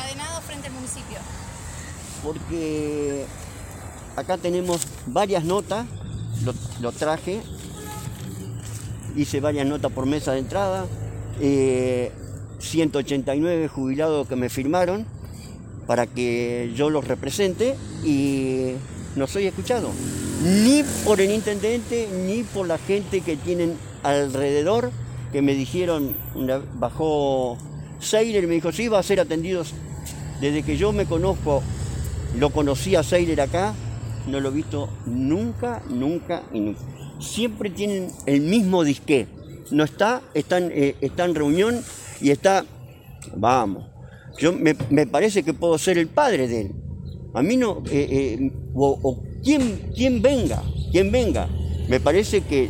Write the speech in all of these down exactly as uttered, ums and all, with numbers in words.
encadenados frente al municipio? Porque acá tenemos varias notas, lo, lo traje, hice varias notas por mesa de entrada, eh, ciento ochenta y nueve jubilados que me firmaron para que yo los represente y no soy escuchado, ni por el intendente, ni por la gente que tienen alrededor, que me dijeron, bajó Seiler y me dijo, sí, va a ser atendidos. Desde que yo me conozco, lo conocí a Seiler acá, no lo he visto nunca, nunca y nunca. Siempre tienen el mismo disque. No está, está en, eh, está en reunión y está, vamos, yo me, me parece que puedo ser el padre de él. A mí no, eh, eh, o, o quien, quien venga, quien venga, me parece que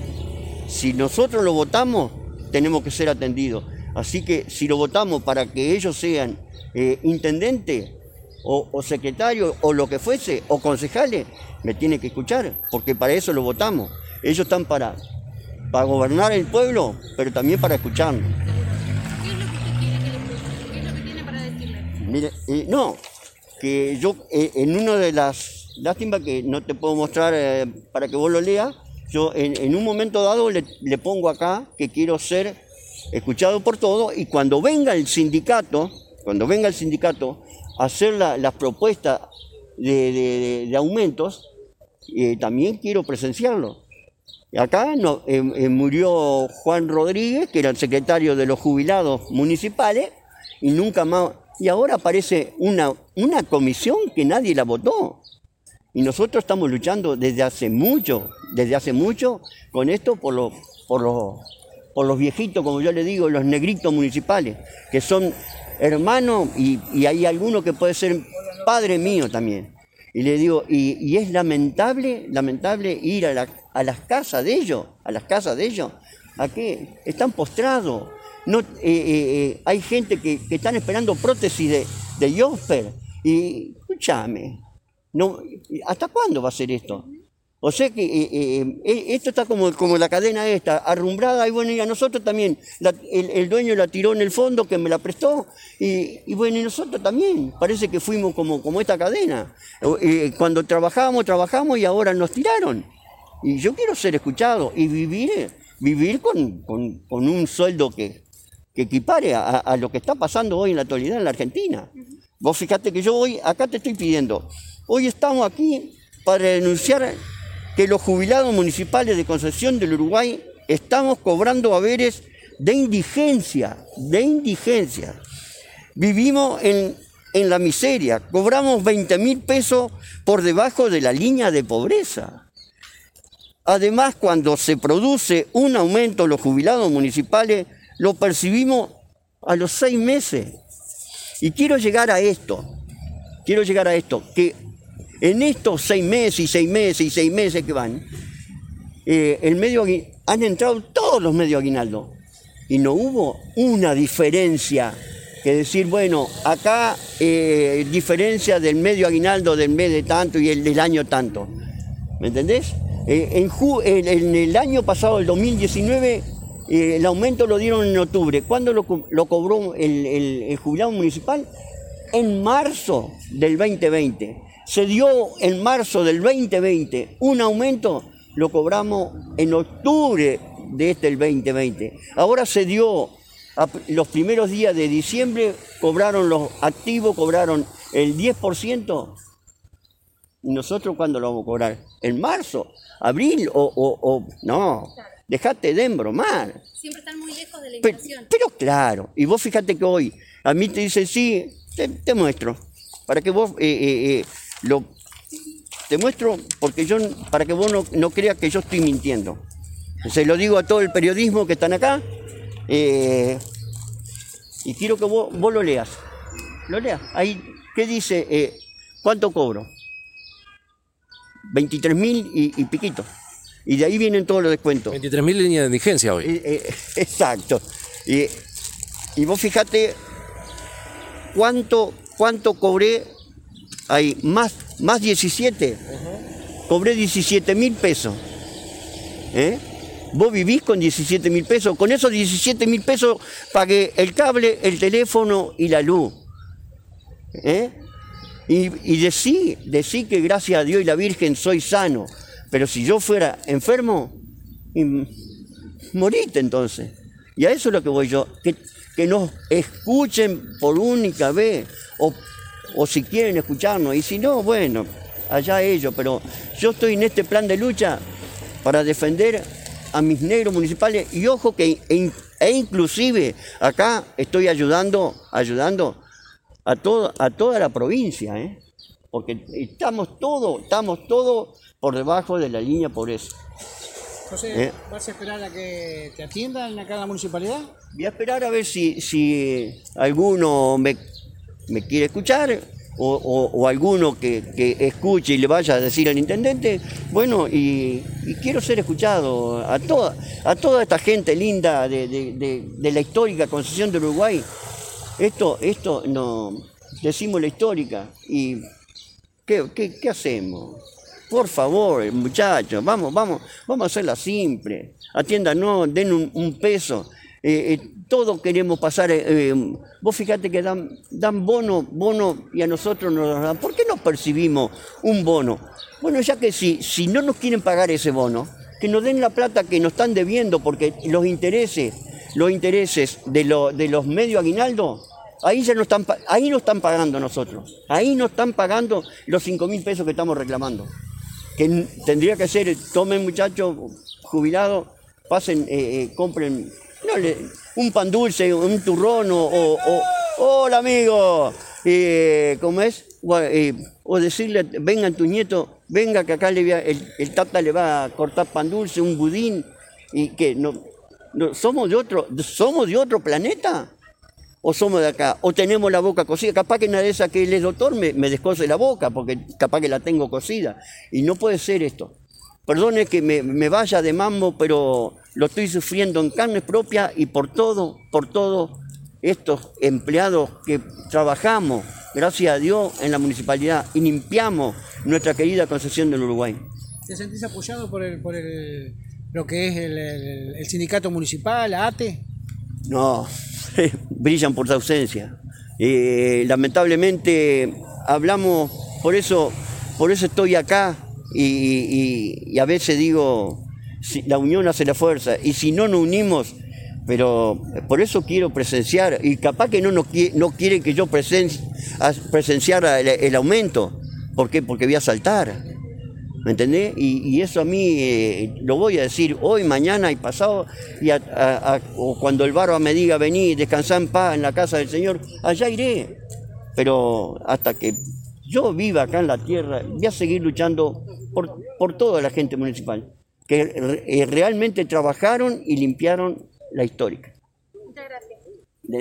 si nosotros lo votamos, tenemos que ser atendidos. Así que si lo votamos para que ellos sean eh, intendentes o, o secretarios o lo que fuese, o concejales, me tiene que escuchar, porque para eso lo votamos. Ellos están para, para gobernar el pueblo, pero también para escucharnos. ¿Qué es lo que usted quiere que le escuche? ¿Qué es lo que tiene para decirle? Mire, eh, no, que yo eh, en una de las, lástima que no te puedo mostrar eh, para que vos lo leas, yo en, en un momento dado le, le pongo acá que quiero ser escuchado por todos y cuando venga el sindicato, cuando venga el sindicato a hacer la, las propuestas de, de, de aumentos, eh, también quiero presenciarlo. Acá no, eh, eh, murió Juan Rodríguez, que era el secretario de los jubilados municipales, y nunca más, y ahora aparece una, una comisión que nadie la votó. Y nosotros estamos luchando desde hace mucho, desde hace mucho, con esto por los, por los, por los viejitos, como yo le digo, los negritos municipales, que son hermanos y, y hay alguno que puede ser padre mío también. Y le digo, y, y es lamentable, lamentable ir a, la, a las casas de ellos, a las casas de ellos, ¿a qué? Están postrados. No, eh, eh, eh, hay gente que, que están esperando prótesis de, de Josper. Y escúchame, no, ¿hasta cuándo va a ser esto? O sea que eh, eh, esto está como, como la cadena esta, arrumbrada, y bueno, y a nosotros también, la, el, el dueño la tiró en el fondo, que me la prestó, y, y bueno, y nosotros también, parece que fuimos como, como esta cadena. Eh, cuando trabajábamos, trabajamos y ahora nos tiraron. Y yo quiero ser escuchado y vivir, vivir con, con, con un sueldo que, que equipare a, a lo que está pasando hoy en la actualidad en la Argentina. Vos fíjate que yo hoy, acá te estoy pidiendo, hoy estamos aquí para denunciar que los jubilados municipales de Concepción del Uruguay estamos cobrando haberes de indigencia, de indigencia. Vivimos en, en la miseria, cobramos veinte mil pesos por debajo de la línea de pobreza. Además, cuando se produce un aumento en los jubilados municipales, lo percibimos a los seis meses. Y quiero llegar a esto, quiero llegar a esto, que en estos seis meses y seis meses y seis meses que van, eh, el medio, han entrado todos los medios aguinaldo y no hubo una diferencia que decir, bueno, acá eh, diferencia del medio aguinaldo del mes de tanto y el del año tanto. ¿Me entendés? Eh, en, ju en, en el año pasado, el dos mil diecinueve, eh, el aumento lo dieron en octubre. ¿Cuándo lo, lo cobró el, el, el jubilado municipal? En marzo del veinte veinte. Se dio en marzo del veinte veinte un aumento, lo cobramos en octubre de este el veinte veinte. Ahora se dio, a los primeros días de diciembre, cobraron los activos, cobraron el diez por ciento. ¿Y nosotros cuándo lo vamos a cobrar? ¿En marzo? ¿Abril? O, o, o no, dejate de embromar. Siempre están muy lejos de la Pero, inflación. pero claro, y vos fíjate que hoy, a mí te dicen, sí, te, te muestro, para que vos... Eh, eh, eh, Lo, te muestro porque yo, para que vos no, no creas que yo estoy mintiendo. Se lo digo a todo el periodismo que están acá eh, y quiero que vos, vos lo leas. Lo leas. Ahí, ¿qué dice? Eh, ¿Cuánto cobro? veintitrés mil y, y piquito. Y de ahí vienen todos los descuentos. veintitrés mil líneas de indigencia hoy. Eh, eh, exacto. Y, y vos fíjate cuánto, cuánto cobré. Hay más, más diecisiete. Uh-huh. Cobré diecisiete mil pesos. ¿Eh? Vos vivís con diecisiete mil pesos. Con esos diecisiete mil pesos pagué el cable, el teléfono y la luz. ¿eh? Y, y decí, decí que gracias a Dios y la Virgen soy sano, pero si yo fuera enfermo, y morite entonces. Y a eso es lo que voy yo, que, que nos escuchen por única vez, o, o si quieren escucharnos, y si no, bueno, allá ellos, pero yo estoy en este plan de lucha para defender a mis negros municipales, y ojo que e, e inclusive acá estoy ayudando, ayudando a, todo, a toda la provincia, ¿eh? Porque estamos todos, estamos todos por debajo de la línea de pobreza. José, ¿Eh? ¿vas a esperar a que te atiendan acá en la municipalidad? Voy a esperar a ver si, si alguno me, me quiere escuchar, o, o, o alguno que, que escuche y le vaya a decir al intendente, bueno, y, y quiero ser escuchado a toda, a toda esta gente linda de, de, de, de la histórica Concepción del Uruguay. Esto, esto no, decimos la histórica, y ¿qué, qué, qué hacemos? Por favor, muchachos, vamos, vamos, vamos a hacerla simple. Atiéndanos, den un, un peso. Eh, eh, todos queremos pasar. Eh, vos fíjate que dan, dan bono, bono y a nosotros nos dan. ¿Por qué no percibimos un bono? Bueno, ya que si, si no nos quieren pagar ese bono, que nos den la plata que nos están debiendo, porque los intereses, los intereses de, lo, de los medios aguinaldo, ahí ya no están, ahí no están pagando nosotros. Ahí no están pagando los cinco mil pesos que estamos reclamando. Que tendría que ser, tomen muchachos jubilados, pasen, eh, eh, compren no, le, un pan dulce, un turrón, o, o, o hola amigo, eh, ¿cómo es? O, eh, o decirle, vengan tus nietos, venga que acá le voy a, el, el tata le va a cortar pan dulce, un budín, y que no, no somos de otro, somos de otro planeta. O somos de acá, o tenemos la boca cocida. Capaz que una de esas que él es doctor me, me descose la boca, porque capaz que la tengo cocida. Y no puede ser esto. Perdone que me, me vaya de mambo, pero lo estoy sufriendo en carne propia y por todo, por todos estos empleados que trabajamos, gracias a Dios, en la municipalidad y limpiamos nuestra querida Concepción del Uruguay. ¿Te sentís apoyado por, el, por el, lo que es el, el, el sindicato municipal, A T E? No, brillan por su ausencia. Eh, lamentablemente hablamos, por eso, por eso estoy acá y, y, y a veces digo, si, la unión hace la fuerza, y si no nos unimos, pero por eso quiero presenciar, y capaz que no, nos, no quieren que yo presencie, presenciar el, el aumento. ¿Por qué? Porque voy a saltar. ¿Me entendés? Y, y eso a mí eh, lo voy a decir hoy, mañana y pasado, y a, a, a, o cuando el barba me diga vení, descansá en paz en la casa del Señor, allá iré. Pero hasta que yo viva acá en la tierra, voy a seguir luchando por, por toda la gente municipal, que eh, realmente trabajaron y limpiaron la histórica.